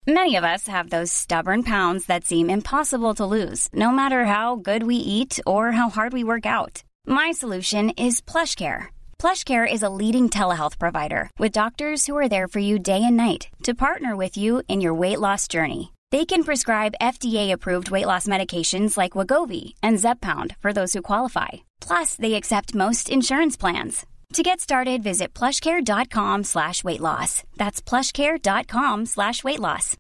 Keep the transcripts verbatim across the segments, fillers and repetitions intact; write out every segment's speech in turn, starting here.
Many of us have those stubborn pounds that seem impossible to lose, no matter how good we eat or how hard we work out. My solution is PlushCare. PlushCare is a leading telehealth provider with doctors who are there for you day and night to partner with you in your weight loss journey. They can prescribe F D A-approved weight loss medications like Wegovy and Zepbound for those who qualify. Plus, they accept most insurance plans. To get started, visit plushcare.com slash weight loss. That's plushcare.com slash weight loss.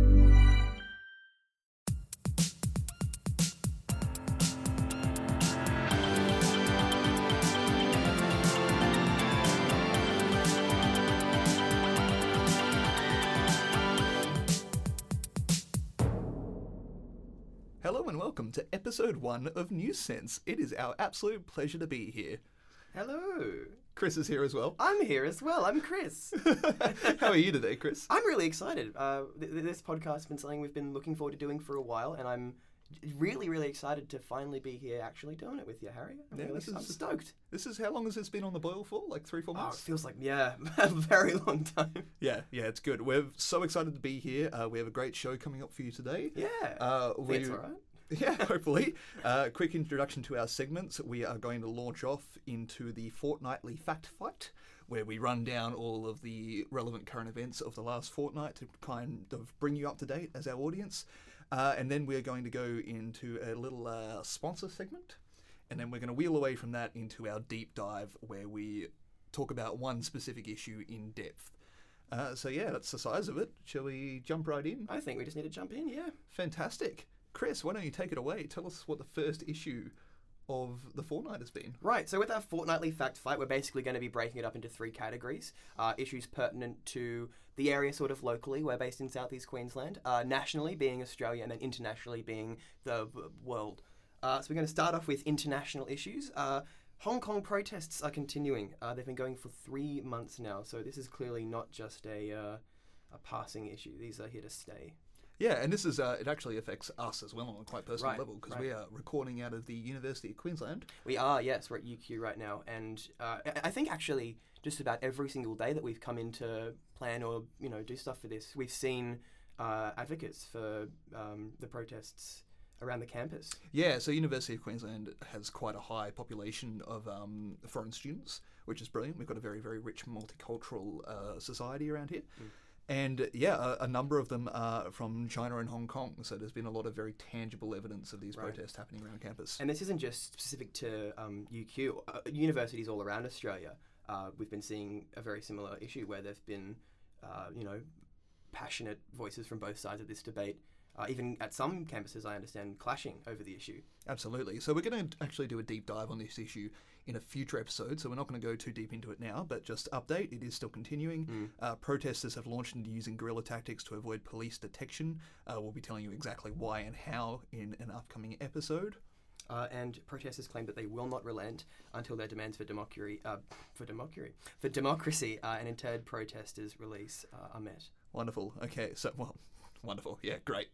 Hello and welcome to episode one of News Sense. It is our absolute pleasure to be here. Hello. Chris is here as well. I'm here as well. I'm Chris. How are you today, Chris? I'm really excited. Uh, th- this podcast has been something we've been looking forward to doing for a while, and I'm really, really excited to finally be here actually doing it with you, Harry. I'm, Yeah, really, this is- I'm stoked. This is how long has this been on the boil for? Like three, four Oh, it months? feels like, yeah, a very long time. Yeah, yeah, it's good. We're so excited to be here. Uh, we have a great show coming up for you today. Yeah. Uh, we, It's all right. Yeah, hopefully. Uh, quick introduction to our segments. We are going to launch off into the fortnightly fact fight, where we run down all of the relevant current events of the last fortnight to kind of bring you up to date as our audience. Uh, and then we're going to go into a little uh, sponsor segment. And then we're going to wheel away from that into our deep dive, where we talk about one specific issue in depth. Uh, so yeah, that's the size of it. Shall we jump right in? I think we just need to jump in, yeah. Fantastic. Chris, why don't you take it away? Tell us what the first issue of the fortnight has been. Right, so with our fortnightly fact fight, we're basically going to be breaking it up into three categories. Uh, issues pertinent to the area sort of locally, we're based in southeast Queensland, uh, nationally being Australia, and then internationally being the w- world. Uh, so we're going to start off with international issues. Uh, Hong Kong protests are continuing. Uh, they've been going for three months now, so this is clearly not just a, uh, a passing issue. These are here to stay. Yeah, and this is uh, it actually affects us as well on a quite personal Right, level, because right. we are recording out of the University of Queensland. We are, yes, we're at U Q right now, and uh, I I think actually just about every single day that we've come in to plan or you know do stuff for this, we've seen uh, advocates for um, the protests around the campus. Yeah, so University of Queensland has quite a high population of um, foreign students, which is brilliant. We've got a very, very rich multicultural uh, society around here. Mm. And yeah, a, a number of them are from China and Hong Kong, so there's been a lot of very tangible evidence of these Right. protests happening around campus. And this isn't just specific to um, U Q. Uh, universities all around Australia, uh, we've been seeing a very similar issue where there've been, uh, you know, passionate voices from both sides of this debate. Uh, even at some campuses, I understand, clashing over the issue. Absolutely. So we're going to actually do a deep dive on this issue in a future episode, so we're not going to go too deep into it now, but just update, it is still continuing. Mm. Uh, protesters have launched into using guerrilla tactics to avoid police detection. Uh, we'll be telling you exactly why and how in an upcoming episode. Uh, and protesters claim that they will not relent until their demands for democracy, uh, for democracy, for democracy, uh, and interred protesters' release uh, are met. Wonderful. Okay, so, well, wonderful. Yeah, great.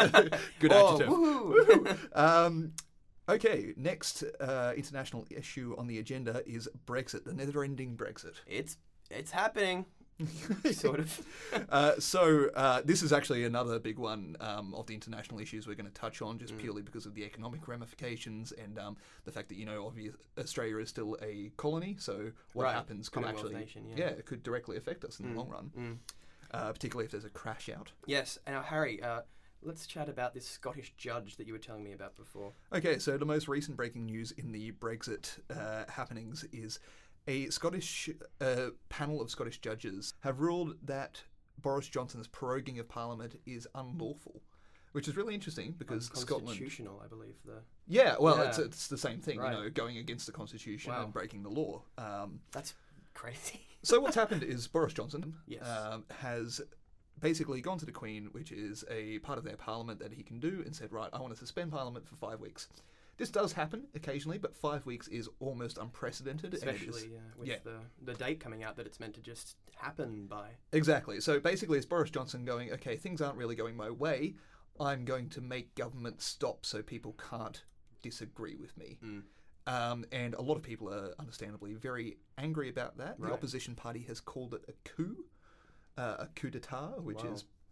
Good adjective. Oh, Woohoo! um, okay, next uh, international issue on the agenda is Brexit, the never-ending Brexit. It's it's happening, sort of. uh, so uh, this is actually another big one um, of the international issues we're going to touch on, just mm. purely because of the economic ramifications and um, the fact that, you know, obviously Australia is still a colony, so what right. happens could actually, nation, yeah. yeah, it could directly affect us in mm. the long run. Mm. Uh, particularly if there's a crash out. Yes. Now, Harry, uh, let's chat about this Scottish judge that you were telling me about before. Okay, so the most recent breaking news in the Brexit uh, happenings is a Scottish uh, panel of Scottish judges have ruled that Boris Johnson's proroguing of Parliament is unlawful, which is really interesting because Scotland... Unconstitutional, I believe. The Yeah, well, yeah. It's, it's the same thing, right. you know, going against the Constitution wow. and breaking the law. Um, That's crazy. So what's happened is Boris Johnson yes. um, has basically gone to the Queen, which is a part of their Parliament that he can do, and said, right, I want to suspend Parliament for five weeks. This does happen occasionally, but five weeks is almost unprecedented. Especially is, yeah, with yeah. the, the date coming out that it's meant to just happen by. Exactly. So basically it's Boris Johnson going, okay, things aren't really going my way. I'm going to make government stop so people can't disagree with me. Mm. Um, and a lot of people are understandably very angry about that. Right. The opposition party has called it a coup, uh, a coup d'etat, which wow. is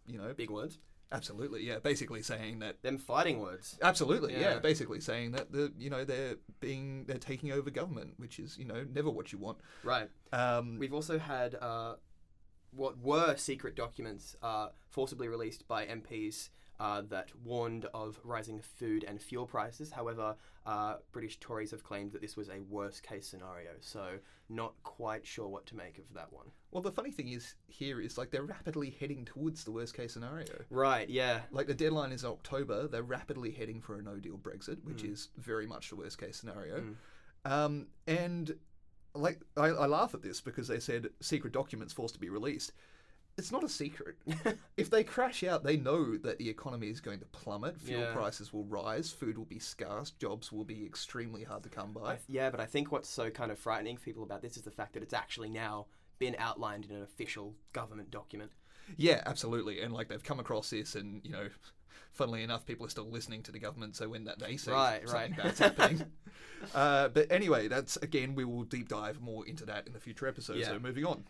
you know, Big words. absolutely, yeah, basically saying that. Them fighting words. Absolutely, yeah. Yeah. Basically saying that the you know they're being they're taking over government, which is you know never what you want. Right. Um, We've also had uh, what were secret documents uh, forcibly released by M Ps uh, that warned of rising food and fuel prices. However, uh, British Tories have claimed that this was a worst case scenario, so not quite sure what to make of that one. well, the funny thing is here is like they're rapidly heading towards the worst case scenario. Right, yeah. Like the deadline is October. They're rapidly heading for a no deal Brexit, which Mm. is very much the worst case scenario. Mm. Um, and like I, I laugh at this because they said secret documents forced to be released. It's not a secret. If they crash out, they know that the economy is going to plummet, fuel Yeah. prices will rise, food will be scarce, jobs will be extremely hard to come I by. th- yeah, but I think what's so kind of frightening for people about this is the fact that it's actually now been outlined in an official government document. Yeah, absolutely. And like they've come across this, and you know, funnily enough, people are still listening to the government. So when that they say Right, something right. bad's happening, uh, but anyway, that's again we will deep dive more into that in the future episodes. Yeah. So moving on.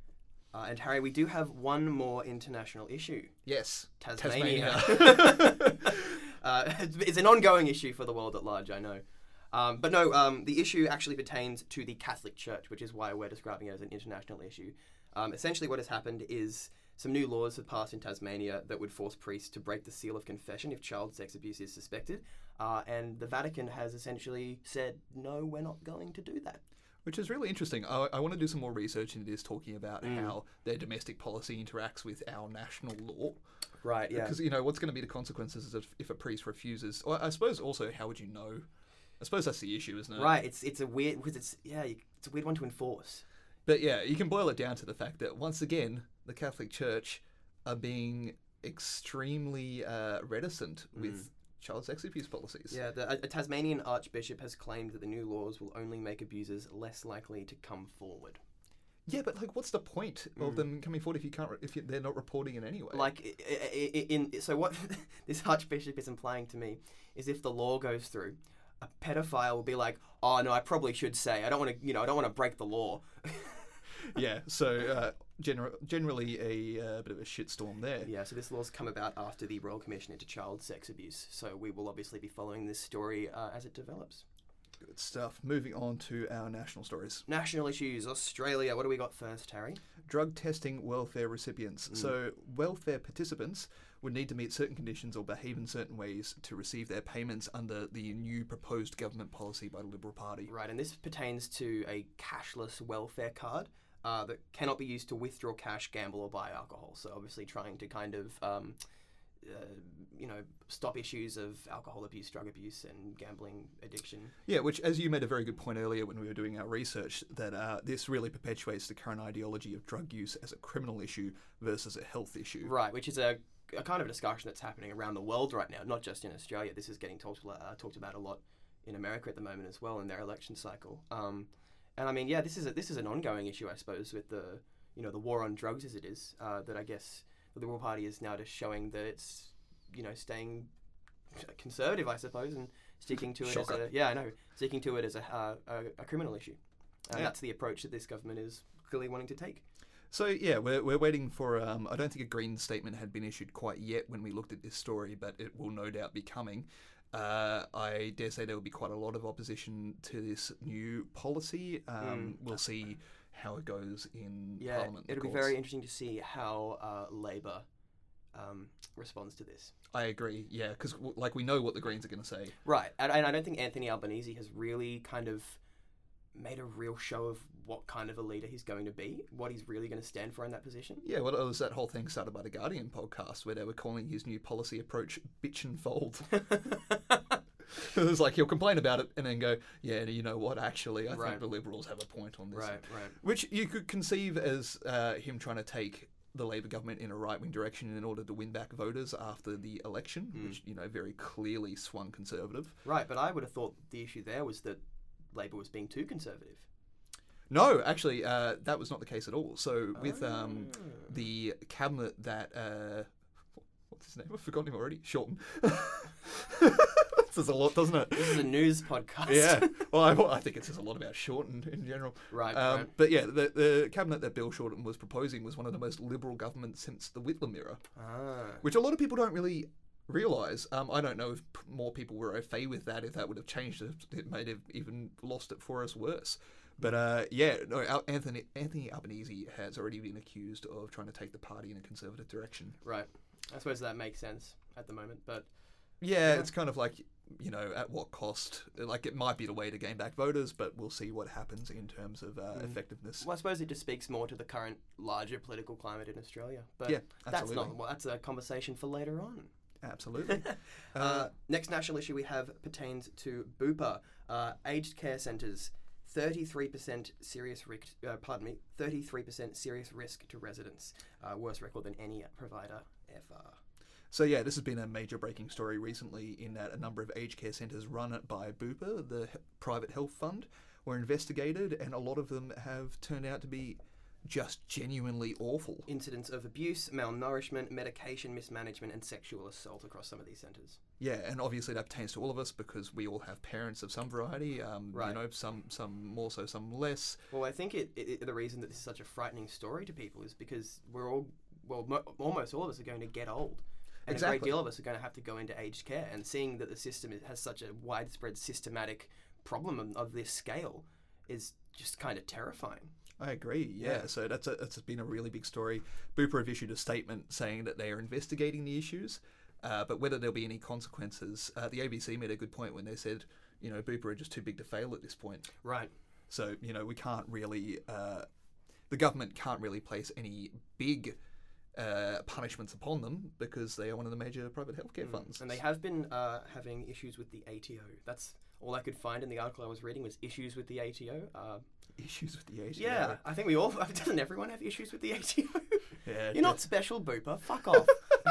Uh, and Harry, we do have one more international issue. Yes, Tasmania. Tasmania. uh, it's, it's an ongoing issue for the world at large, I know. Um, but no, um, the issue actually pertains to the Catholic Church, which is why we're describing it as an international issue. Um, essentially what has happened is some new laws have passed in Tasmania that would force priests to break the seal of confession if child sex abuse is suspected. Uh, and the Vatican has essentially said, no, we're not going to do that. Which is really interesting. I, I want to do some more research into this, talking about Mm. how their domestic policy interacts with our national law. Right, yeah. Because, you know, what's going to be the consequences if, if a priest refuses? Or I suppose also, how would you know? I suppose that's the issue, isn't it? Right, it's it's a weird, because it's, yeah, you- it's a weird one to enforce. But yeah, you can boil it down to the fact that, once again, the Catholic Church are being extremely uh, reticent with child sex abuse policies. Yeah, the, a, a Tasmanian archbishop has claimed that the new laws will only make abusers less likely to come forward. Yeah, but like, what's the point of Mm. them coming forward if you can't, re- if you, they're not reporting it anyway? Like, i- i- i- in so what this archbishop is implying to me is if the law goes through, a pedophile will be like, "Oh no, I probably should say. I don't want to, you know, I don't want to break the law." yeah. So uh, gener- generally a uh, bit of a shitstorm there. Yeah, so this law's come about after the Royal Commission into Child Sex Abuse. So we will obviously be following this story uh, as it develops. Good stuff. Moving on to our national stories. National issues, Australia. What do we got first, Harry? Drug testing welfare recipients. Mm. So welfare participants would need to meet certain conditions or behave in certain ways to receive their payments under the new proposed government policy by the Liberal Party. Right, and this pertains to a cashless welfare card uh, that cannot be used to withdraw cash, gamble, or buy alcohol. So obviously trying to kind of, um, uh, you know, stop issues of alcohol abuse, drug abuse, and gambling addiction. Yeah, which, as you made a very good point earlier when we were doing our research, that uh, this really perpetuates the current ideology of drug use as a criminal issue versus a health issue. Right, which is a, a kind of a discussion that's happening around the world right now, not just in Australia. This is getting talked, uh, talked about a lot in America at the moment as well in their election cycle. Um, and I mean, yeah, this is a, this is an ongoing issue, I suppose, with the you know the war on drugs as it is. Uh, that I guess the Liberal Party is now just showing that it's you know staying conservative, I suppose, and sticking to it Shocker. as a yeah, I know, sticking to it as a uh, a, a criminal issue. And Yeah. that's the approach that this government is clearly wanting to take. So yeah, we're we're waiting for. Um, I don't think a green statement had been issued quite yet when we looked at this story, but it will no doubt be coming. Uh, I dare say there will be quite a lot of opposition to this new policy. Um, Mm. We'll see how it goes in Yeah, Parliament. of it'll be course. very interesting to see how uh, Labor um, responds to this. I agree. Yeah, because w- like we know what the Greens are going to say. Right, and, and I don't think Anthony Albanese has really kind of made a real show of what kind of a leader he's going to be, what he's really going to stand for in that position. Yeah, well, it was that whole thing started by the Guardian podcast where they were calling his new policy approach "bitch and fold." It was like he'll complain about it and then go, "Yeah, you know what? Actually, I Right. think the Liberals have a point on this." Right, right. Which you could conceive as uh, him trying to take the Labor government in a right-wing direction in order to win back voters after the election, Mm. which you know very clearly swung conservative. Right, but I would have thought the issue there was that Labor was being too conservative. No, actually, uh, that was not the case at all. So with um, Ah. the cabinet that uh, what's his name? I've forgotten him already. Shorten. says a lot, doesn't it? This is a news podcast. Yeah. Well, I, I think it says a lot about Shorten in general. Right, Um, right. But yeah, the, the cabinet that Bill Shorten was proposing was one of the most liberal governments since the Whitlam era, Ah. which a lot of people don't really realise. Um, I don't know if p- more people were au fait with that, if that would have changed it. It may have even lost it for us worse. But uh, yeah, no, Al- Anthony Anthony Albanese has already been accused of trying to take the party in a conservative direction. Right. I suppose that makes sense at the moment, but Yeah, Yeah. it's kind of like, you know, at what cost? Like, it might be the way to gain back voters, but we'll see what happens in terms of uh, effectiveness. well, I suppose it just speaks more to the current larger political climate in Australia. But Yeah, that's absolutely. not well, that's a conversation for later on. Absolutely. Uh, Uh, next national issue we have pertains to Bupa, uh, aged care centres. thirty-three percent serious risk. Uh, pardon me. thirty-three percent serious risk to residents. Uh, worst record than any provider ever. So yeah, this has been a major breaking story recently in that a number of aged care centres run by Bupa, the h- private health fund, were investigated, and a lot of them have turned out to be just genuinely awful. Incidents of abuse, malnourishment, medication mismanagement, and sexual assault across some of these centres. Yeah, and obviously that pertains to all of us because we all have parents of some variety. Um, Right. You know, some some more so, some less. Well, I think it, it, it- the reason that this is such a frightening story to people is because we're all, well, mo- almost all of us are going to get old. And a Exactly. great deal of us are going to have to go into aged care. And seeing that the system is, has such a widespread systematic problem of, of this scale is just kind of terrifying. I agree. Yeah. Yeah. So that's a, that's been a really big story. Bupa have issued a statement saying that they are investigating the issues, uh, but whether there'll be any consequences, uh, the A B C made a good point when they said, you know, Bupa are just too big to fail at this point. Right. So you know, we can't really, uh, the government can't really place any big uh, punishments upon them because they are one of the major private healthcare funds. And they have been uh, having issues with the A T O. That's all I could find in the article I was reading was issues with the A T O. Uh, issues with the A T O. yeah, I think we all, doesn't everyone have issues with the A T O? Yeah, You're not special, Bupa. Fuck off.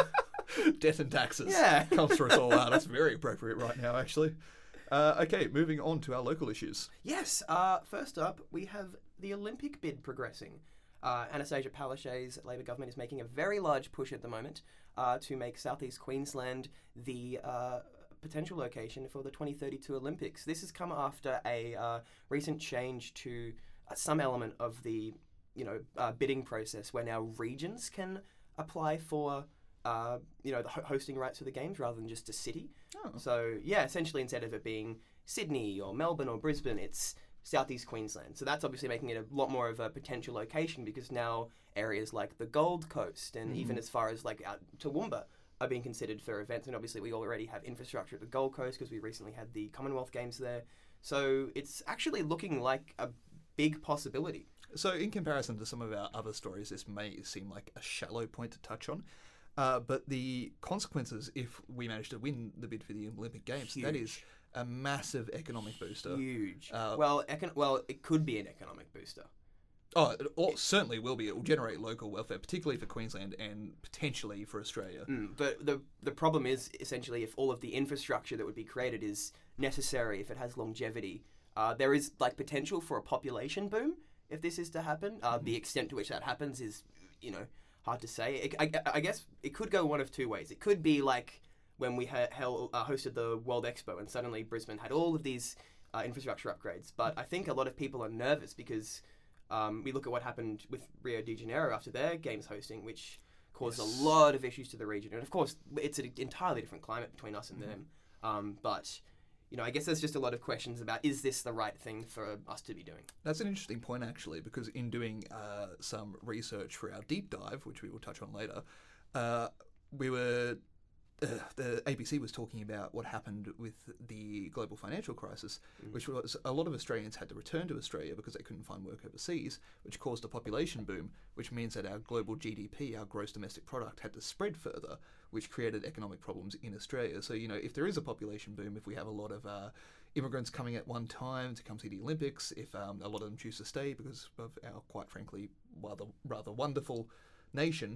death and taxes. Yeah. Comes for us all out. That's very appropriate right now, actually. Uh, okay, moving on to our local issues. Yes, uh, first up, we have the Olympic bid progressing. Uh, Anastasia Palaszczuk's Labor government is making a very large push at the moment uh, to make southeast Queensland the uh, potential location for the twenty thirty-two Olympics. This has come after a uh, recent change to uh, some element of the you know uh, bidding process, where now regions can apply for uh, you know the ho- hosting rights for the games rather than just a city. Oh. So yeah, essentially instead of it being Sydney or Melbourne or Brisbane, it's southeast Queensland. So that's obviously making it a lot more of a potential location because now areas like the Gold Coast and even as far as like out Toowoomba are being considered for events. And obviously we already have infrastructure at the Gold Coast because we recently had the Commonwealth Games there. So it's actually looking like a big possibility. So, in comparison to some of our other stories, this may seem like a shallow point to touch on. Uh, but the consequences, if we manage to win the bid for the Olympic Games, that is Huge. a massive economic booster. Huge. Uh, well, econ- well, it could be an economic booster. Oh, it al- certainly will be. It will generate local welfare, particularly for Queensland and potentially for Australia. Mm, but the the problem is essentially if all of the infrastructure that would be created is necessary, if it has longevity, uh, there is like potential for a population boom if this is to happen. Uh, The extent to which that happens is, you know, hard to say. It, I, I guess it could go one of two ways. It could be like when we ha- held, uh, hosted the World Expo and suddenly Brisbane had all of these uh, infrastructure upgrades. But I think a lot of people are nervous because um, we look at what happened with Rio de Janeiro after their games hosting, which caused Yes. a lot of issues to the region. And of course, it's an entirely different climate between us and them. Um, but, you know, I guess there's just a lot of questions about, is this the right thing for us to be doing? That's an interesting point, actually, because in doing uh, some research for our deep dive, which we will touch on later, uh, we were uh, the A B C was talking about what happened with the global financial crisis, which was a lot of Australians had to return to Australia because they couldn't find work overseas, which caused a population boom, which means that our global G D P, our gross domestic product, had to spread further, which created economic problems in Australia. So, you know, if there is a population boom, if we have a lot of uh, immigrants coming at one time to come see the Olympics, if um, a lot of them choose to stay because of our, quite frankly, rather rather wonderful nation.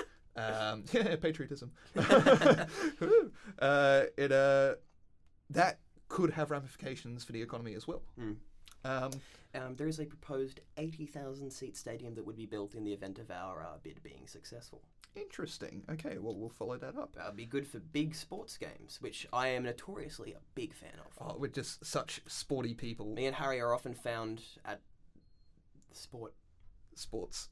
um, yeah, patriotism. uh, it uh, that could have ramifications for the economy as well. Mm. Um, Um, there is a proposed eighty thousand seat stadium that would be built in the event of our uh, bid being successful. interesting. Okay, well, we'll follow that up. That would be good for big sports games, which I am notoriously a big fan of. Oh, we're just such sporty people. Me and Harry are often found at sport. Sports.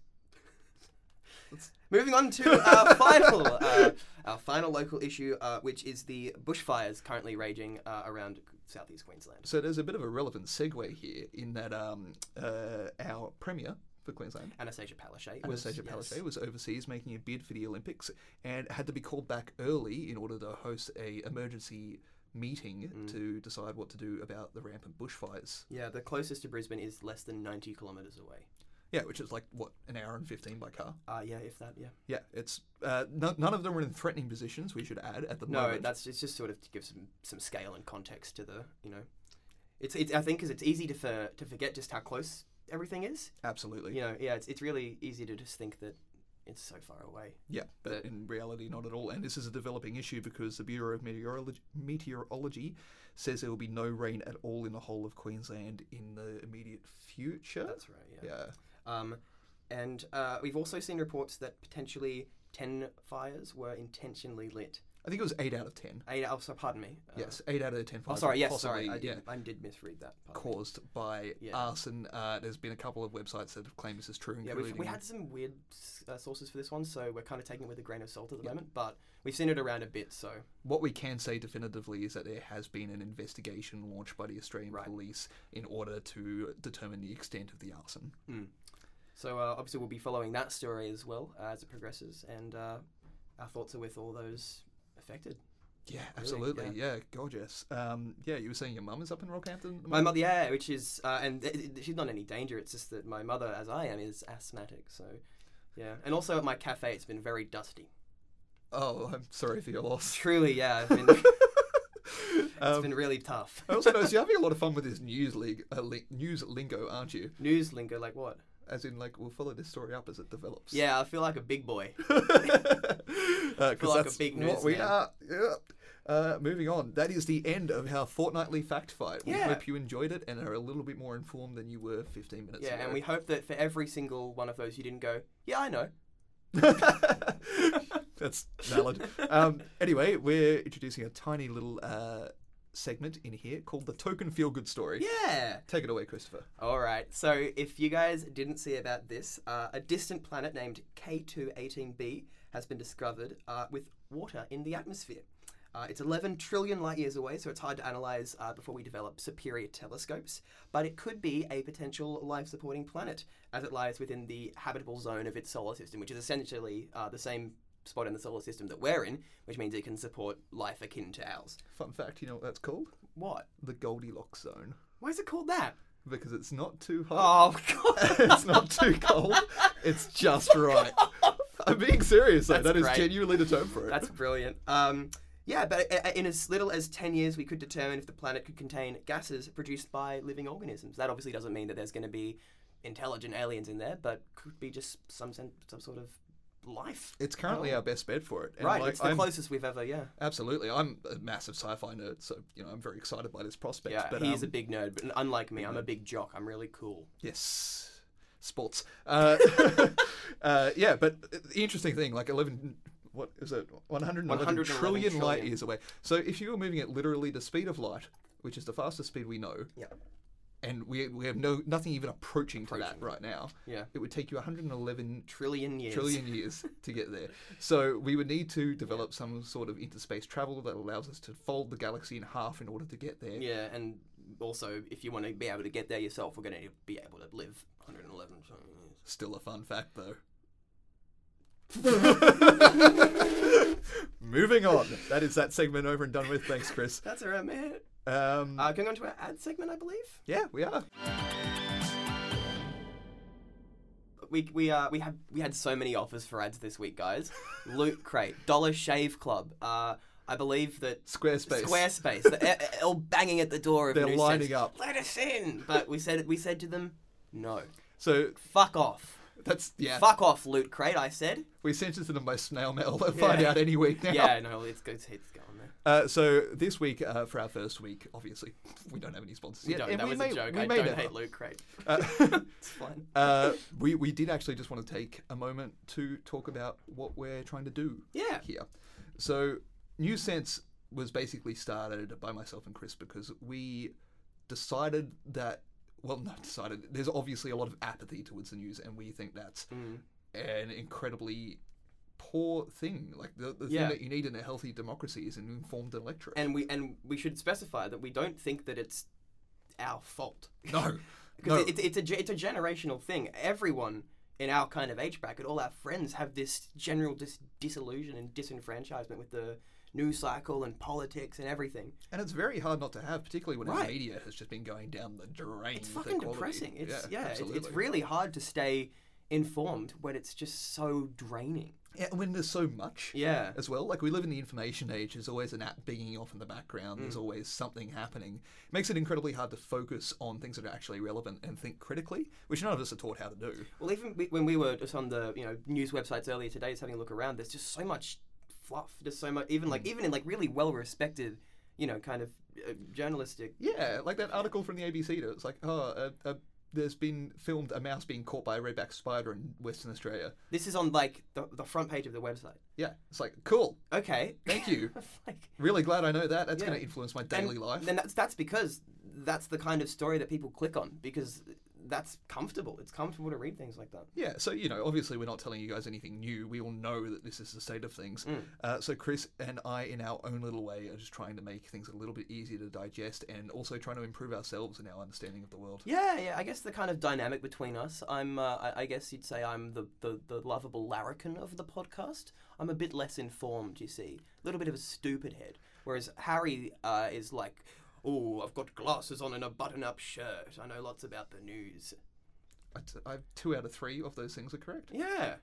Moving on to our final, uh, our final local issue, uh, which is the bushfires currently raging uh, around southeast Queensland. So there's a bit of a relevant segue here in that um, uh, our premier for Queensland, Anastasia Palaszczuk. Anastasia was, Palaszczuk, yes. was overseas making a bid for the Olympics and had to be called back early in order to host a emergency meeting Mm. to decide what to do about the rampant bushfires. Yeah, the closest to Brisbane is less than ninety kilometres away. Yeah, which is like, what, an hour and fifteen by car? Uh, yeah, if that, yeah. Yeah, it's uh, no, none of them are in threatening positions, we should add, at the No, moment. that's it's just sort of to give some, some scale and context to the, you know. It's, it's I think because it's easy to for, to forget just how close everything is. Absolutely. You know, yeah, it's, it's really easy to just think that it's so far away. Yeah, but But- in reality, not at all. And this is a developing issue because the Bureau of Meteorology, Meteorology says there will be no rain at all in the whole of Queensland in the immediate future. That's right, yeah. Yeah. Um, and uh, we've also seen reports that potentially ten fires were intentionally lit. I think it was eight out of ten. Eight, oh, so pardon me. Uh, Yes, eight out of the ten Oh, fires. sorry, were yes, possibly, sorry. I yeah, did, I did misread that. pardon me. caused by Yeah. arson. Uh, there's been a couple of websites that have claimed this is true, Yeah, including... we've, we had some weird uh, sources for this one, so we're kind of taking it with a grain of salt at the Yeah. moment, but we've seen it around a bit, so... What we can say definitively is that there has been an investigation launched by the Australian Right. Police in order to determine the extent of the arson. Mm. So uh, obviously we'll be following that story as well uh, as it progresses, and uh, our thoughts are with all those affected. Yeah, Really, absolutely. Yeah, gorgeous. Um, yeah, you were saying your mum is up in Rockhampton at the My moment? mother, yeah, which is, uh, and it, it- she's not in any danger. It's just that my mother, as I am, is asthmatic. So, yeah, and also at my cafe, it's been very dusty. Oh, I'm sorry for your loss. Truly, yeah, it's been, it's Um, been really tough. I also noticed you're having a lot of fun with this news league, uh, li- news lingo, aren't you? News lingo, like what? As in, like, we'll follow this story up as it develops. Yeah, I feel like a big boy. uh, feel like a that's big what we newsman. are. Yeah. Uh, moving on. That is the end of our fortnightly fact fight. We Yeah. hope you enjoyed it and are a little bit more informed than you were fifteen minutes Yeah, ago. and we hope that for every single one of those, you didn't go, yeah, I know. That's valid. Um, anyway, we're introducing a tiny little uh, segment in here called the Token Feel Good Story. Yeah. Take it away, Christopher. All right. So, if you guys didn't see about this, uh, a distant planet named K two eighteen b has been discovered uh, with water in the atmosphere. Uh, it's eleven trillion light years away, so it's hard to analyze uh, before we develop superior telescopes. But it could be a potential life-supporting planet, as it lies within the habitable zone of its solar system, which is essentially uh, the same spot in the solar system that we're in, which means it can support life akin to ours. Fun fact, you know what that's called? What? The Goldilocks zone. Why is it called that? Because it's not too hot. Oh, God. It's not too cold. It's just right. I'm being serious, though. That's That is great. genuinely the term for it. That's brilliant. Um, yeah, but i- in as little as ten years, we could determine if the planet could contain gases produced by living organisms. That obviously doesn't mean that there's going to be intelligent aliens in there, but could be just some sen- some sort of life. It's currently Oh. our best bet for it. And, Right, like, it's the I'm- closest we've ever, yeah. Absolutely. I'm a massive sci-fi nerd, so you know I'm very excited by this prospect. Yeah, but, he's um, a big nerd, but unlike me, big I'm a nerd. big jock. I'm really cool. Yes. Sports. Uh, uh, yeah, but the interesting thing, like eleven, what is it? one hundred eleven one hundred eleven trillion light trillion. years away. So if you were moving at literally the speed of light, which is the fastest speed we know, Yeah. and we we have no nothing even approaching, to that Approaching. right now, Yeah. it would take you one hundred eleven Trillion years. trillion years to get there. So we would need to develop some sort of interspace travel that allows us to fold the galaxy in half in order to get there. Yeah, and also, if you want to be able to get there yourself, we're going to be able to live one hundred eleven trillion years. Still a fun fact, though. Moving on. That is that segment over and done with. Thanks, Chris. That's alright, man. Um, Uh, going on to our ad segment, I believe. yeah, we are. We we uh we had we had so many offers for ads this week, guys. Loot Crate, Dollar Shave Club. Uh, I believe that Squarespace. Squarespace, they're all banging at the door of They're new lining sense. up. Let us in. But we said we said to them, no, So fuck off. That's, yeah. Fuck off, Loot Crate, I said. We sent it to them by snail mail. They'll find out any week now. Yeah, no, it's good. It's going there. Uh, so this week, uh, for our first week, obviously, we don't have any sponsors We yet. don't. and That we was may, a joke. we I may don't never. hate Loot Crate. Uh, It's fine. uh, we, we did actually just want to take a moment to talk about what we're trying to do Yeah. here. So New Sense was basically started by myself and Chris because we decided that, well, not decided, there's obviously a lot of apathy towards the news, and we think that's Mm. an incredibly poor thing. Like, the, the Yeah. thing that you need in a healthy democracy is an informed electorate. And we and we should specify that we don't think that it's our fault. no. Because no. it, it's a ge- it's a generational thing. Everyone in our kind of age bracket, all our friends have this general dis- disillusion and disenfranchisement with the news cycle and politics and everything. And it's very hard not to have, particularly when our Right. media has just been going down the drain. It's with fucking their quality. depressing. It's yeah, yeah, it's, it's absolutely. really hard to stay informed when it's just so draining. Yeah, when there's so much Yeah. as well. Like, we live in the information age. There's always an app binging off in the background. Mm. There's always something happening. It makes it incredibly hard to focus on things that are actually relevant and think critically, which none of us are taught how to do. Well, even we- when we were just on the you know news websites earlier today, just having a look around, there's just so much fluff. There's so much, even like even in like really well respected, you know, kind of uh, journalistic. Yeah, like that article from the A B C. It's like, oh, uh, uh, there's been filmed a mouse being caught by a redback spider in Western Australia. This is on like the, the front page of the website. Yeah, it's like, cool. Okay, Thank you. like, Really glad I know that. That's Yeah. going to influence my daily and life. Then that's that's because that's the kind of story that people click on because that's comfortable. It's comfortable to read things like that. Yeah, so, you know, obviously we're not telling you guys anything new. We all know that this is the state of things. Mm. Uh, so Chris and I, in our own little way, are just trying to make things a little bit easier to digest and also trying to improve ourselves in our understanding of the world. Yeah, yeah. I guess the kind of dynamic between us. I'm. Uh, I, I guess you'd say I'm the, the the lovable larrikin of the podcast. I'm a bit less informed. You see, a little bit of a stupid head. Whereas Harry uh, is like, oh, I've got glasses on and a button-up shirt. I know lots about the news. I t- I have two out of three of those things are correct. Yeah.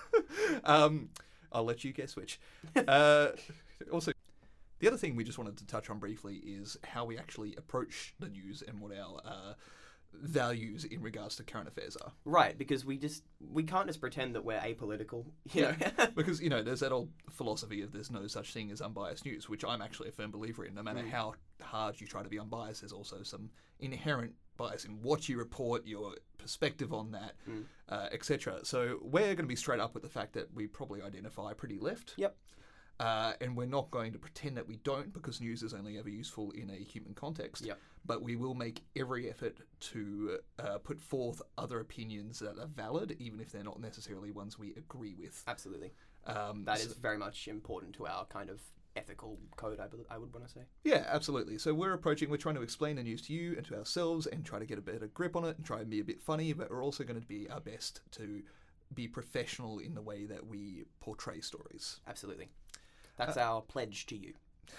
um, I'll let you guess which. Uh, also, the other thing we just wanted to touch on briefly is how we actually approach the news and what our uh, values in regards to current affairs are. Right, because we just we can't just pretend that we're apolitical. You know. Because, you know, there's that old philosophy of there's no such thing as unbiased news, which I'm actually a firm believer in. No matter Mm. how hard you try to be unbiased, there's also some inherent bias in what you report, your perspective on that, Mm. uh, et cetera. So we're going to be straight up with the fact that we probably identify pretty left. Yep. Uh, and we're not going to pretend that we don't, because news is only ever useful in a human context. Yep. But we will make every effort to uh, put forth other opinions that are valid, even if they're not necessarily ones we agree with. Absolutely. Um, That so- is very much important to our kind of ethical code, I, bel- I would want to say. Yeah, absolutely. So we're approaching, we're trying to explain the news to you and to ourselves and try to get a better grip on it and try and be a bit funny, but we're also going to be our best to be professional in the way that we portray stories. Absolutely. That's Uh, our pledge to you.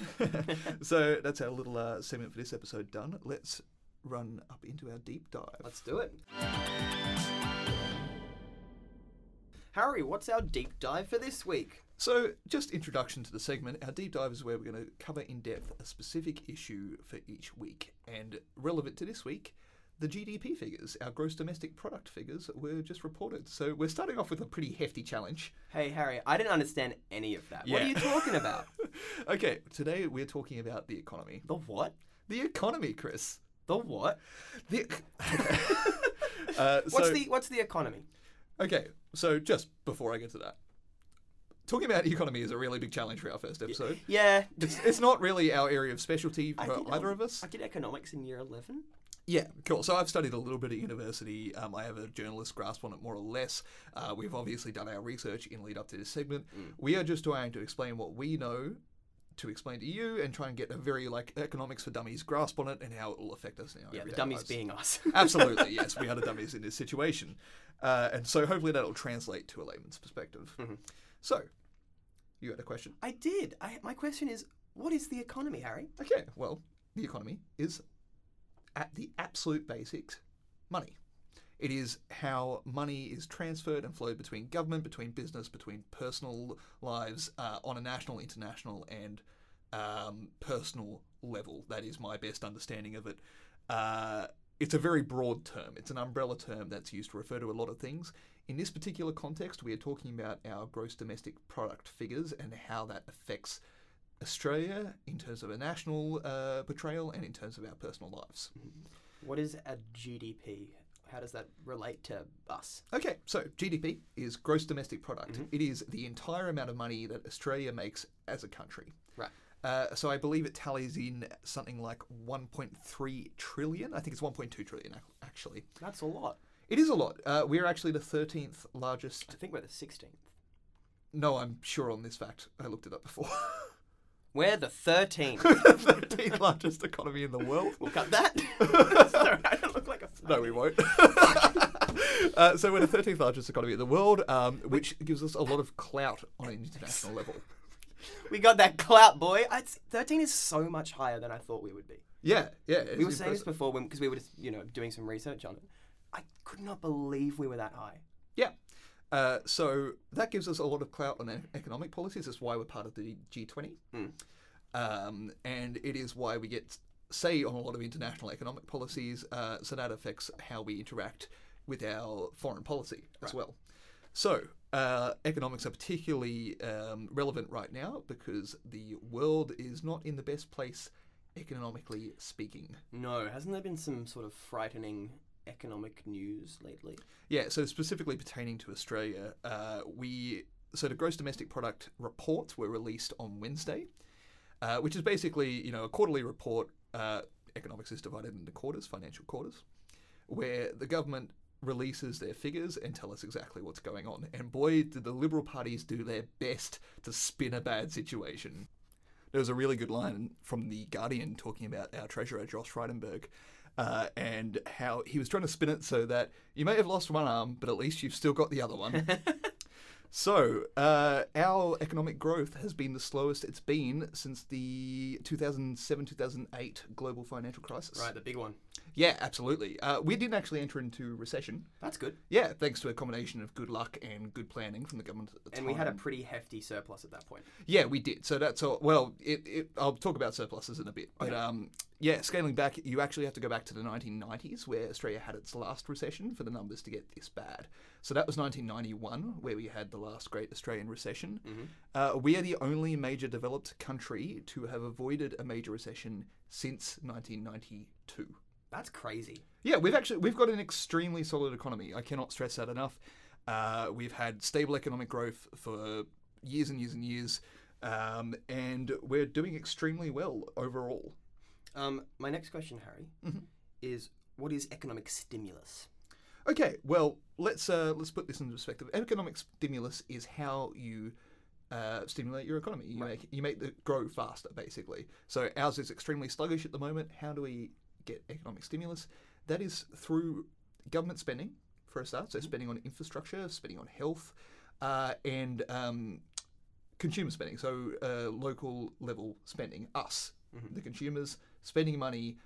So that's our little uh, segment for this episode done. Let's run up into our deep dive. Let's do it. Harry, what's our deep dive for this week? So, just introduction to the segment. Our deep dive is where we're going to cover in depth a specific issue for each week. And relevant to this week, the G D P figures, our gross domestic product figures, were just reported. So we're starting off with a pretty hefty challenge. Hey, Harry, I didn't understand any of that. What are Yeah. you talking about? Okay, today we're talking about the economy. The what? The economy, Chris. The what? The uh, What's so, the What's the economy? Okay, so just before I get to that, talking about economy is a really big challenge for our first episode. Yeah. It's, it's not really our area of specialty I for did, either um, of us. I did economics in year eleven. Yeah, cool. So I've studied a little bit at university. Um, I have a journalist grasp on it more or less. Uh, we've obviously done our research in lead up to this segment. Mm. We are just trying to explain what we know to explain to you and try and get a very like economics for dummies grasp on it and how it will affect us now. Yeah, the dummies being us. Absolutely, yes. We are the dummies in this situation. Uh, and so hopefully that'll translate to a layman's perspective. Mm-hmm. So, you had a question? I did. I, my question is, what is the economy, Harry? Okay, well, the economy is at the absolute basics, money. It is how money is transferred and flowed between government, between business, between personal lives uh, on a national, international, and um, personal level. That is my best understanding of it. Uh, it's a very broad term. It's an umbrella term that's used to refer to a lot of things. In this particular context, we are talking about our gross domestic product figures and how that affects Australia in terms of a national uh, portrayal and in terms of our personal lives. What is a G D P? How does that relate to us? Okay, so G D P is gross domestic product. Mm-hmm. It is the entire amount of money that Australia makes as a country. Right. Uh, so I believe it tallies in something like one point three trillion. I think it's one point two trillion, ac- actually. That's a lot. It is a lot. Uh, we're actually the thirteenth largest. I think we're the sixteenth. No, I'm sure on this fact. I looked it up before. We're the thirteenth. thirteenth largest economy in the world. We'll cut that. Sorry, I don't look like a... No, we won't. uh, so we're the thirteenth largest economy in the world, um, which gives us a lot of clout on an international level. We got that clout, boy. I'd, thirteen is so much higher than I thought we would be. Yeah, yeah. We were saying this before because we were just, you know, doing some research on it. I could not believe we were that high. Yeah. Uh, so that gives us a lot of clout on e- economic policies. That's why we're part of the G twenty. Mm. Um, and it is why we get say on a lot of international economic policies. Uh, so that affects how we interact with our foreign policy as Right. well. So uh, economics are particularly um, relevant right now because the world is not in the best place economically speaking. No, hasn't there been some sort of frightening economic news lately? Yeah, so specifically pertaining to Australia, uh, we so the gross domestic product reports were released on Wednesday, uh, which is basically you know a quarterly report. Uh, economics is divided into quarters, financial quarters, where the government releases their figures and tell us exactly what's going on. And boy, did the Liberal parties do their best to spin a bad situation. There was a really good line from The Guardian talking about our treasurer, Josh Frydenberg, uh, and how he was trying to spin it so that you may have lost one arm, but at least you've still got the other one. So, uh, our economic growth has been the slowest it's been since the two thousand seven two thousand eight global financial crisis. Right, the big one. Yeah, absolutely. Uh, we didn't actually enter into recession. That's good. Yeah, thanks to a combination of good luck and good planning from the government at the And time. we had a pretty hefty surplus at that point. Yeah, we did. So that's all. Well, it, it, I'll talk about surpluses in a bit. But Okay. um, yeah, scaling back, you actually have to go back to the nineteen nineties where Australia had its last recession for the numbers to get this bad. So that was nineteen ninety-one where we had the last great Australian recession. Mm-hmm. Uh, we are the only major developed country to have avoided a major recession since nineteen ninety-two. That's crazy. Yeah, we've actually we've got an extremely solid economy. I cannot stress that enough. Uh, we've had stable economic growth for years and years and years, um, and we're doing extremely well overall. Um, my next question, Harry, Mhm. is what is economic stimulus? Okay, well let's uh, let's put this into perspective. Economic stimulus is how you uh, stimulate your economy. You Right. make you make it grow faster, basically. So ours is extremely sluggish at the moment. How do we get economic stimulus? That is through government spending, for a start. So spending on infrastructure, spending on health, uh, and um, consumer spending. So uh, local level spending. Us, Mhm. the consumers, spending money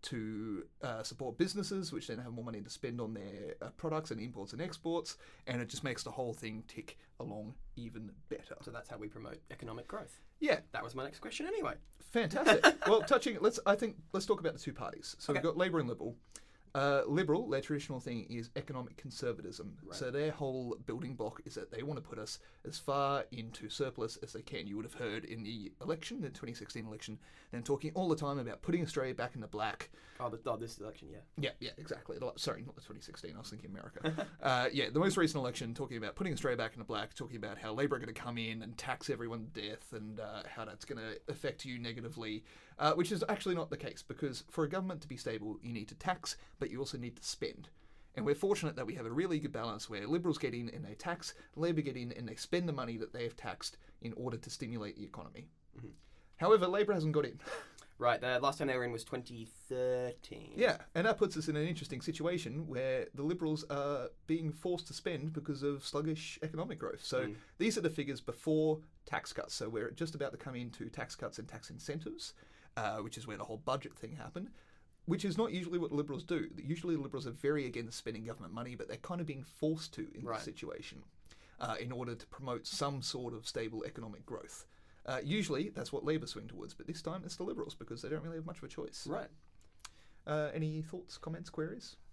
to uh, support businesses, which then have more money to spend on their uh, products and imports and exports, and it just makes the whole thing tick along even better. So that's how we promote economic growth. Yeah, That was my next question anyway. fantastic. Well, touching let's I think let's talk about the two parties. So Okay. we've got Labor and Liberal. Uh, Liberal, their traditional thing is economic conservatism. Right. So their whole building block is that they want to put us as far into surplus as they can. You would have heard in the election, the twenty sixteen election, them talking all the time about putting Australia back in the black. Oh, the, oh this election, yeah. Yeah, yeah, exactly. The- Sorry, not the twenty sixteen. I was thinking America. uh, yeah, the most recent election, talking about putting Australia back in the black, talking about how Labor are going to come in and tax everyone to death, and uh, how that's going to affect you negatively, uh, which is actually not the case, because for a government to be stable, you need to tax, but you also need to spend. And we're fortunate that we have a really good balance where Liberals get in and they tax, Labor get in and they spend the money that they've taxed in order to stimulate the economy. Mhm. However, Labor hasn't got in. Right, the last time they were in was twenty thirteen. Yeah, and that puts us in an interesting situation where the Liberals are being forced to spend because of sluggish economic growth. So Mm. these are the figures before tax cuts. So we're just about to come into tax cuts and tax incentives, uh, which is where the whole budget thing happened, which is not usually what Liberals do. Usually Liberals are very against spending government money, but they're kind of being forced to in Right. this situation uh, in order to promote some sort of stable economic growth. Uh, usually that's what Labor swing towards, but this time it's the Liberals because they don't really have much of a choice. Right. Uh, any thoughts, comments, queries?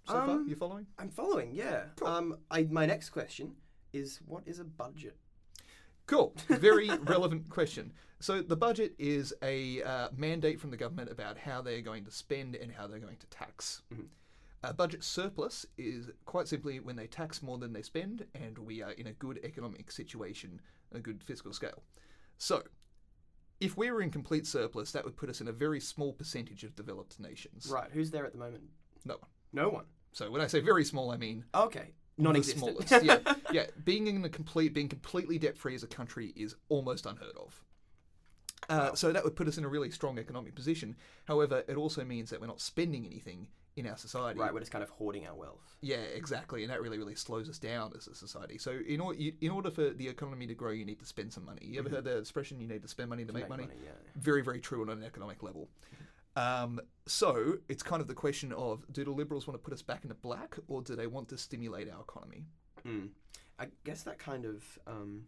so far? Um, You following? I'm following, yeah. Cool. Um, I, my next question is, what is a budget? Cool. Very relevant question. So the budget is a uh, mandate from the government about how they're going to spend and how they're going to tax. Mhm. A budget surplus is quite simply when they tax more than they spend, and we are in a good economic situation, a good fiscal scale. So, if we were in complete surplus, that would put us in a very small percentage of developed nations. Right, who's there at the moment? No one. No one. So when I say very small, I mean Okay, the non-existent. smallest. yeah, yeah. Being in a complete, being completely debt-free as a country is almost unheard of. Uh, Wow. So that would put us in a really strong economic position. However, it also means that we're not spending anything in our society. Right, we're just kind of hoarding our wealth. Yeah, exactly, and that really, really slows us down as a society. So, in, or, you, in order for the economy to grow, you need to spend some money. You ever heard the expression, you need to spend money to, To make, make money? money, yeah. Very, very true on an economic level. Um, so, it's kind of the question of, do the Liberals want to put us back into black, or do they want to stimulate our economy? Mm. I guess that kind of um,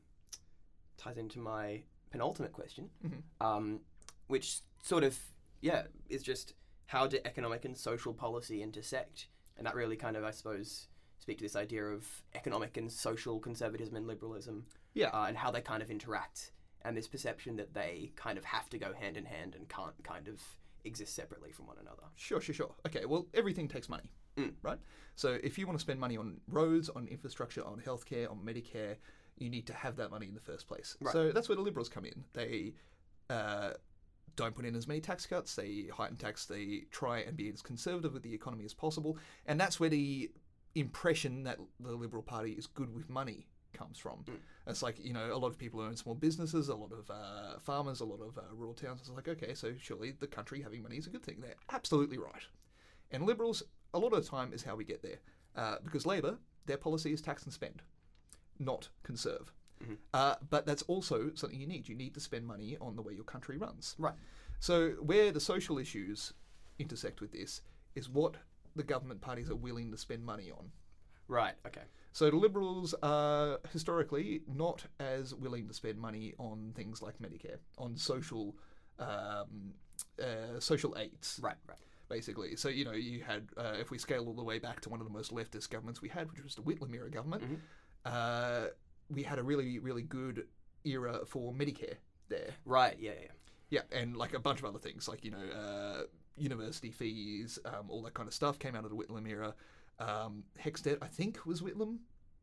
ties into my penultimate question, Mhm. um, which sort of, yeah, is just how do economic and social policy intersect? And that really kind of, I suppose, speak to this idea of economic and social conservatism and liberalism, Yeah. uh, and how they kind of interact, and this perception that they kind of have to go hand in hand and can't kind of exist separately from one another. Sure, sure, sure. Okay, well, everything takes money, Mm. right? So if you want to spend money on roads, on infrastructure, on healthcare, on Medicare, you need to have that money in the first place. Right. So that's where the Liberals come in. They uh, don't put in as many tax cuts, they heighten tax, they try and be as conservative with the economy as possible, and that's where the impression that the Liberal Party is good with money comes from. Mm. It's like, you know, a lot of people own small businesses, a lot of uh, farmers, a lot of uh, rural towns. It's like, okay, so surely the country having money is a good thing. They're absolutely right. And Liberals, a lot of the time, is how we get there. Uh, because Labor, their policy is tax and spend, not conserve. Mhm. Uh, but that's also something you need. You need to spend money on the way your country runs. Right. So where the social issues intersect with this is what the government parties are willing to spend money on. Right, okay. So the Liberals are historically not as willing to spend money on things like Medicare, on social um, uh, social aids, Right, right. basically. So, you know, you had, uh, if we scale all the way back to one of the most leftist governments we had, which was the Whitlam era government, Mhm. uh, we had a really, really good era for Medicare there. Right, yeah, yeah. Yeah, and like a bunch of other things, like, you know, uh, university fees, um, all that kind of stuff came out of the Whitlam era. Um, Hexted, I think, was Whitlam.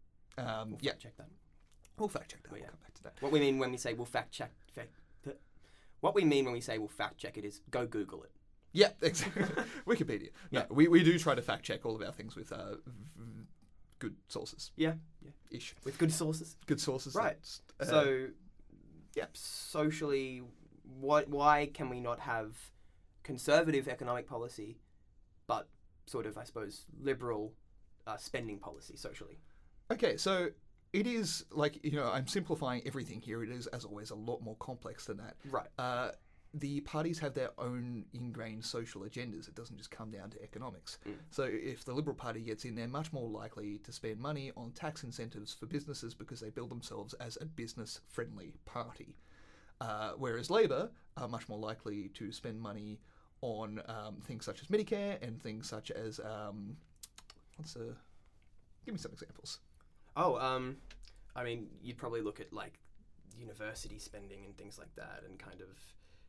Um, We'll yeah, fact check that. we'll fact check that. Well, We'll yeah. come back to that. What we mean when we say we'll fact check, fact, th- what we mean when we say we'll fact check it is go Google it. Yeah, exactly. Wikipedia. No, Yeah. we, we do try to fact check all of our things with uh, v- good sources. Yeah, yeah. Ish. With good sources. Good sources. Right. that's, uh, So, yeah. socially, what? Why can we not have conservative economic policy, but sort of, I suppose, liberal uh, spending policy socially? Okay, so it is like, you know, I'm simplifying everything here. It is, as always, a lot more complex than that. Right. Uh, the parties have their own ingrained social agendas. It doesn't just come down to economics. Mm. So if the Liberal Party gets in, they're much more likely to spend money on tax incentives for businesses because they build themselves as a business-friendly party. Uh, whereas Labor are much more likely to spend money on um, things such as Medicare and things such as um, what's a give me some examples. Oh, um, I mean, you'd probably look at like university spending and things like that, and kind of.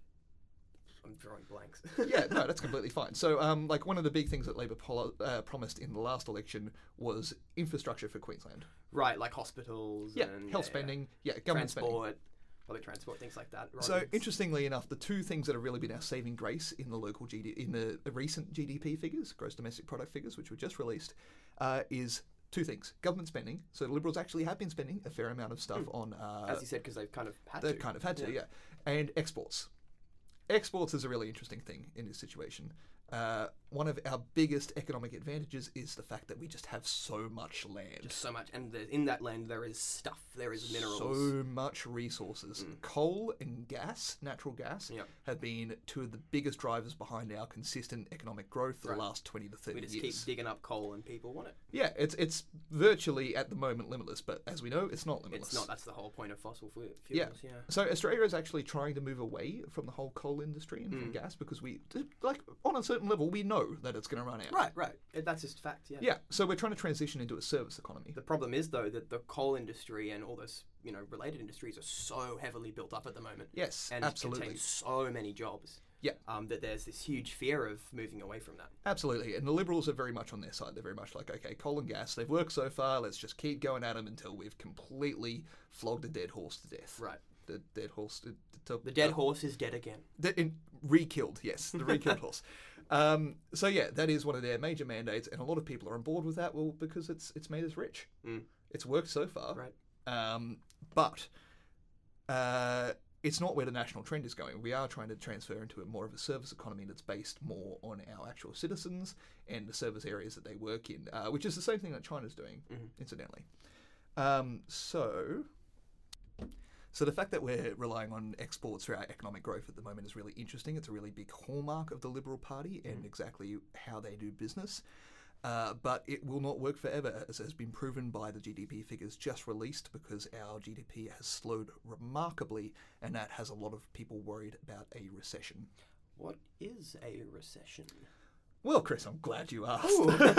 I'm drawing blanks. Yeah, no, that's completely fine. So, um, like one of the big things that Labor pol- uh, promised in the last election was infrastructure for Queensland. Right, like hospitals. Yeah, and, health yeah, spending. Yeah, government spending. transport, public transport, things like that. So roads. interestingly enough, the two things that have really been our saving grace in the local G D in the recent G D P figures, gross domestic product figures, which were just released, uh, is two things: government spending. So the Liberals actually have been spending a fair amount of stuff Mm. on. Uh, As you said, because they've kind of had they've to. kind of had to, Yeah. yeah. And exports. Exports is a really interesting thing in this situation. Uh, one of our biggest economic advantages is the fact that we just have so much land. Just so much, and the, in that land there is stuff. There is minerals. So much resources. Mm. Coal and gas, natural gas, Yep. have been two of the biggest drivers behind our consistent economic growth for Right. the last twenty to thirty we just years. keep digging up coal, and people want it. Yeah, it's it's virtually at the moment limitless, but as we know, it's not limitless. It's not. That's the whole point of fossil fu- fuels. Yeah. Yeah. So Australia is actually trying to move away from the whole coal industry and from Mm. gas because we, like, on a certain certain level, we know that it's going to run out. Right, right. It- That's just fact, yeah. Yeah, so we're trying to transition into a service economy. The problem is, though, that the coal industry and all those, you know, related industries are so heavily built up at the moment. Yes, and absolutely. contain so many jobs. Yeah. Um, that there's this huge fear of moving away from that. Absolutely, and the Liberals are very much on their side. They're very much like, okay, coal and gas, they've worked so far, let's just keep going at them until we've completely flogged a dead horse to death. Right. The dead horse... To, to, The dead uh, horse is dead again. The, in, re-killed, yes, the re-killed horse. Um, so yeah, that is one of their major mandates, and a lot of people are on board with that. Well, because it's it's made us rich. Mm. It's worked so far, Right. um, but uh, it's not where the national trend is going. We are trying to transfer into a more of a service economy that's based more on our actual citizens and the service areas that they work in, uh, which is the same thing that China's doing, Mm-hmm. incidentally. Um, so. So the fact that we're relying on exports for our economic growth at the moment is really interesting. It's a really big hallmark of the Liberal Party and exactly how they do business. Uh, but it will not work forever, as has been proven by the G D P figures just released, because our G D P has slowed remarkably, and that has a lot of people worried about a recession. What is a recession? Well, Chris, I'm glad you asked.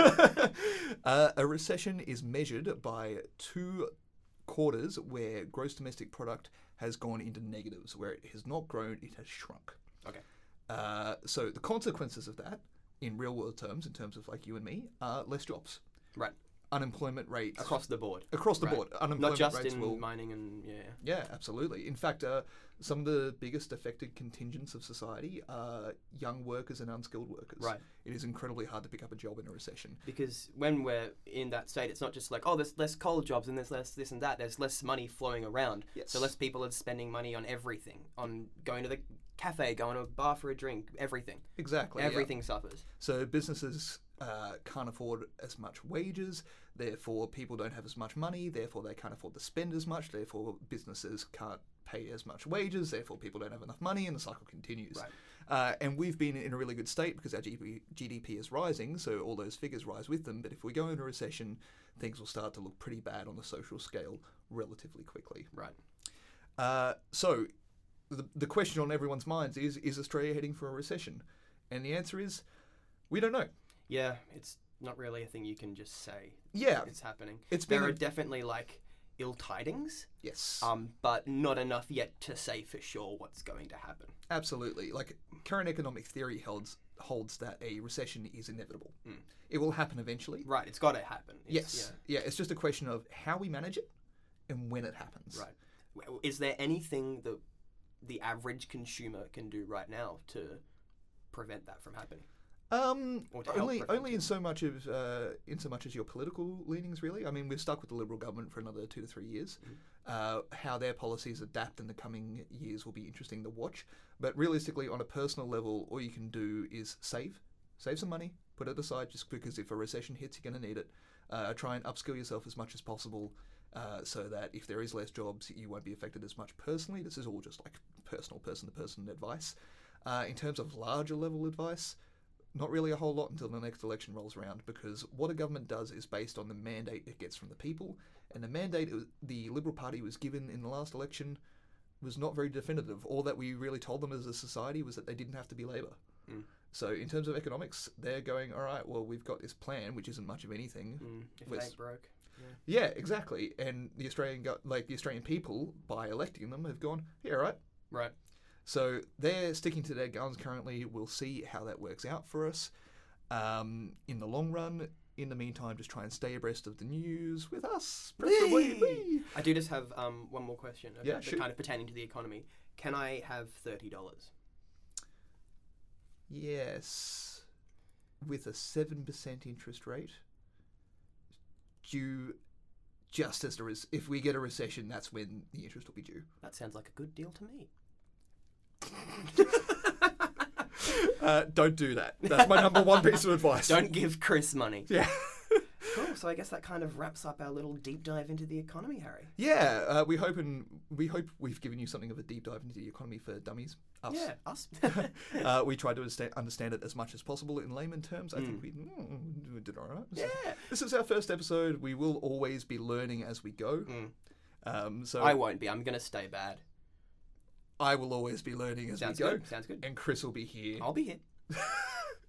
uh, a recession is measured by two quarters where gross domestic product has gone into negatives, where it has not grown, it has shrunk. Okay. Uh, so the consequences of that, in real world terms, in terms of like you and me, are less jobs. Right. Unemployment rates Across the board. across the Right. board. Unemployment Not just rates in will. mining and, yeah. Yeah, absolutely. In fact, uh, some of the biggest affected contingents of society are young workers and unskilled workers. Right. It is incredibly hard to pick up a job in a recession. Because when we're in that state, it's not just like, oh, there's less coal jobs and there's less this and that. There's less money flowing around. Yes. So less people are spending money on everything, on going to the cafe, going to a bar for a drink, everything. Exactly. yeah. Everything suffers. So businesses uh, can't afford as much wages, therefore people don't have as much money, therefore they can't afford to spend as much, therefore businesses can't pay as much wages, therefore people don't have enough money, and the cycle continues. Right. Uh, and we've been in a really good state because our G D P is rising, so all those figures rise with them, but if we go into a recession, things will start to look pretty bad on the social scale relatively quickly. Right. Uh, so the, the question on everyone's minds is, is Australia heading for a recession? And the answer is, we don't know. Yeah, it's not really a thing you can just say. Yeah. It's happening. It's there been are a- definitely like ill tidings, Yes. um, but not enough yet to say for sure what's going to happen. Absolutely. Like, current economic theory holds holds that a recession is inevitable. Mm. It will happen eventually. Right, it's got to happen. It's, Yes. Yeah. It's just a question of how we manage it and when it happens. Yeah, right. Well, is there anything that the average consumer can do right now to prevent that from happening? Um, Or to help only prevent only it. in so much of uh, in so much as your political leanings, really. I mean, we're stuck with the Liberal government for another two to three years. Mm-hmm. Uh, how their policies adapt in the coming years will be interesting to watch. But realistically, on a personal level, all you can do is save, save some money, put it aside, just because if a recession hits, you're going to need it. Uh, try and upskill yourself as much as possible, uh, so that if there is less jobs, you won't be affected as much personally. This is all just like personal, person-to-person advice. Uh, in terms of larger level advice, not really a whole lot until the next election rolls around, because what a government does is based on the mandate it gets from the people, and the mandate it was, the Liberal Party was given in the last election was not very definitive. All that we really told them as a society was that they didn't have to be Labor. Mm. So in terms of economics, they're going, all right, well, we've got this plan, which isn't much of anything. Mm, if it Let's- ain't broke. Yeah. Yeah, exactly. And the Australian, go- like the Australian people, by electing them, have gone, yeah, all right. Right. So they're sticking to their guns currently. We'll see how that works out for us um, in the long run. In the meantime, just try and stay abreast of the news with us, preferably. Whee! I do just have um, one more question. Okay, Yeah, but shoot. kind of pertaining to the economy. Can I have thirty dollars? Yes, with a seven percent interest rate, due just as there is. If we get a recession, that's when the interest will be due. That sounds like a good deal to me. Uh, don't do that. That's my number one piece of advice. Don't give Chris money. Yeah. Cool. So I guess that kind of wraps up our little deep dive into the economy, Harry. Yeah, uh, we hope and we hope we've given you something of a deep dive into the economy for dummies. Us. Yeah, us. uh, we tried to understand, understand it as much as possible in layman terms. I think we, mm, we did all right. So Yeah. this is our first episode. We will always be learning as we go. Mm. Um, so I won't be. I'm gonna stay bad. I will always be learning as Sounds we go. good. Sounds good. And Chris will be here. I'll be here.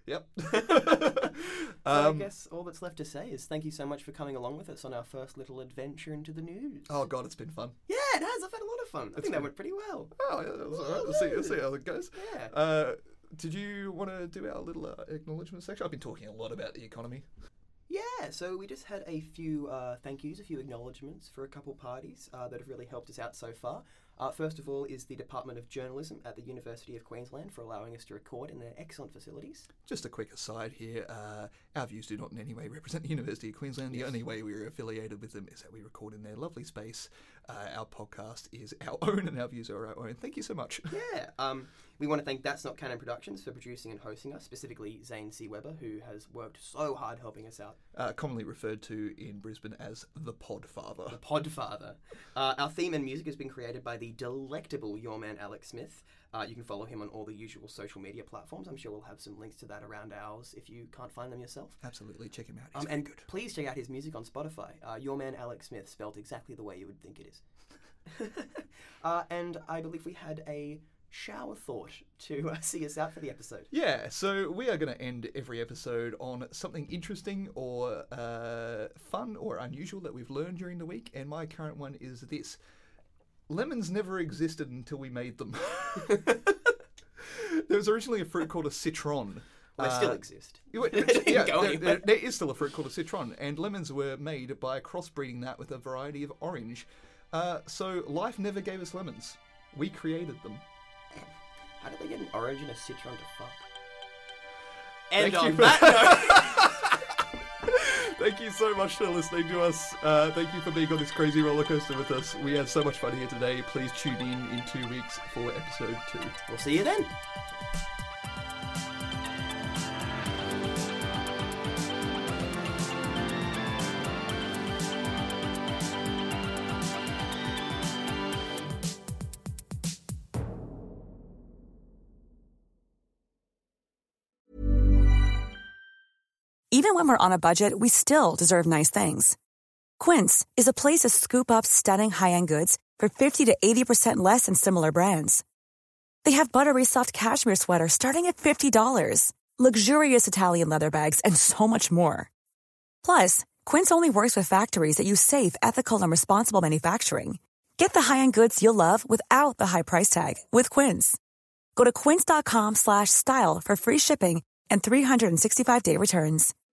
Yep. So I um, guess all that's left to say is thank you so much for coming along with us on our first little adventure into the news. oh, God, it's been fun. Yeah, it has. I've had a lot of fun. I think that went pretty well. Oh, yeah, that's all right. We'll see, we'll see how it goes. Yeah. Uh, did you want to do our little uh, acknowledgement section? I've been talking a lot about the economy. Yeah, so we just had a few uh, thank yous, a few acknowledgements for a couple parties uh, that have really helped us out so far. Uh, first of all is the Department of Journalism at the University of Queensland for allowing us to record in their excellent facilities. Just a quick aside here, uh, our views do not in any way represent the University of Queensland. The Yes. only way we're affiliated with them is that we record in their lovely space. Uh, our podcast is our own and our views are our own. Thank you so much. Yeah, um, we want to thank That's Not Canon Productions for producing and hosting us, specifically Zane C. Weber, who has worked so hard helping us out. Uh, commonly referred to in Brisbane as the Podfather. The Podfather. Uh, our theme and music has been created by the delectable Your Man Alex Smith. Uh, you can follow him on all the usual social media platforms. I'm sure we'll have some links to that around ours if you can't find them yourself. Absolutely, check him out. He's Um, very and good. please check out his music on Spotify. Uh, Your Man Alex Smith, spelled exactly the way you would think it is. uh, and I believe we had a shower thought to uh, see us out for the episode. Yeah, so we are going to end every episode on something interesting or uh, fun or unusual that we've learned during the week. And my current one is this. Lemons never existed until we made them. There was originally a fruit called a citron. Well, they still Uh, exist. Yeah, Didn't yeah, go there, anywhere. there- there is still a fruit called a citron, and lemons were made by crossbreeding that with a variety of orange. Uh, so life never gave us lemons. We created them. How did they get an orange and a citron to fuck? Thank And you on for- that Thank you so much for listening to us. Uh, thank you for being on this crazy roller coaster with us. We had so much fun here today. Please tune in in two weeks for episode two. note, we'll see you then. Even when we're on a budget, we still deserve nice things. Quince is a place to scoop up stunning high-end goods for fifty to eighty percent less than similar brands. They have buttery soft cashmere sweaters starting at fifty dollars, luxurious Italian leather bags, and so much more. Plus, Quince only works with factories that use safe, ethical, and responsible manufacturing. Get the high-end goods you'll love without the high price tag with Quince. Go to quince.com slash style for free shipping and three sixty-five day returns.